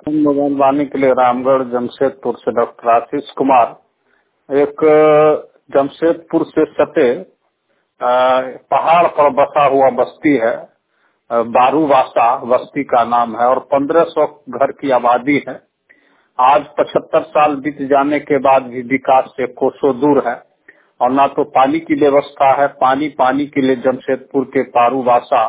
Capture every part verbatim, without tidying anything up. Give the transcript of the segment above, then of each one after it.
Mobile वाणी के लिए रामगढ़ जमशेदपुर से डॉक्टर आशीष कुमार। एक जमशेदपुर से सटे अ, पहाड़ पर बसा हुआ बस्ती है, अ, बारूवासा बस्ती का नाम है और पंद्रह सौ घर की आबादी है। आज पचहत्तर साल बीत जाने के बाद भी विकास से कोसों दूर है और ना तो पानी की व्यवस्था है। पानी पानी के लिए जमशेदपुर के बारूवासा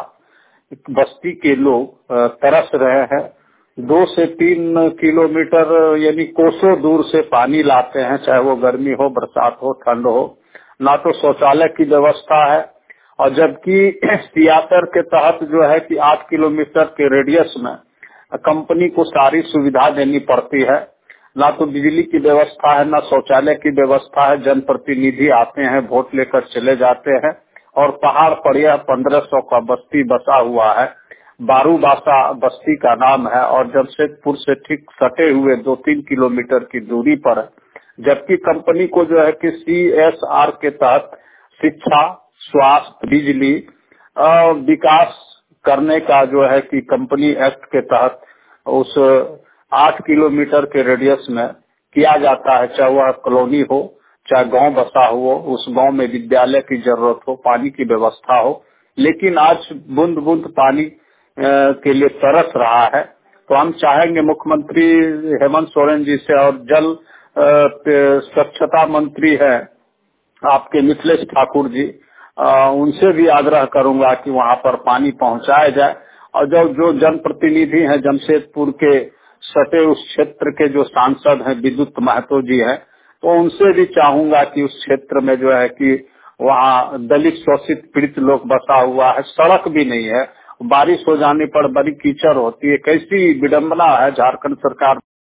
बस्ती के लोग अ, तरस रहे हैं। दो से तीन किलोमीटर यानी कोसों दूर से पानी लाते हैं, चाहे वो गर्मी हो, बरसात हो, ठंड हो। ना तो शौचालय की व्यवस्था है और जबकि सियासर के तहत जो है कि आठ किलोमीटर के रेडियस में कंपनी को सारी सुविधा देनी पड़ती है। ना तो बिजली की व्यवस्था है, ना शौचालय की व्यवस्था है। जनप्रतिनिधि आते हैं, वोट लेकर चले जाते हैं और पहाड़ पर यह पंद्रह सौ का बस्ती बसा हुआ है। बारूवासा बस्ती का नाम है और जमशेदपुर से ठीक सटे हुए दो तीन किलोमीटर की दूरी पर है। जबकि कंपनी को जो है कि सी एस आर के तहत शिक्षा, स्वास्थ्य, बिजली अ, विकास करने का जो है कि कंपनी एक्ट के तहत उस आठ किलोमीटर के रेडियस में किया जाता है। चाहे वह कॉलोनी हो, चाहे गांव बसा हो, उस गांव में विद्यालय की जरूरत हो, पानी की व्यवस्था हो। लेकिन आज बूंद बूंद पानी अ, के लिए तरस रहा है। तो हम चाहेंगे मुख्यमंत्री हेमंत सोरेन जी से और जल अ, स्वच्छता मंत्री है आपके मिथिलेश ठाकुर जी, आ, उनसे भी आग्रह करूंगा कि वहां पर पानी पहुंचाया जाए। और जो जो जनप्रतिनिधि हैं जमशेदपुर के सटे उस क्षेत्र के जो सांसद हैं विद्युत महतो जी हैं, तो उनसे भी चाहूंगा कि उस क्षेत्र में जो है कि वहाँ दलित शोषित पीड़ित लोग बसा हुआ है, सड़क भी नहीं है, बारिश हो जाने पर बड़ी कीचड़ होती है। कैसी विडम्बना है झारखंड सरकार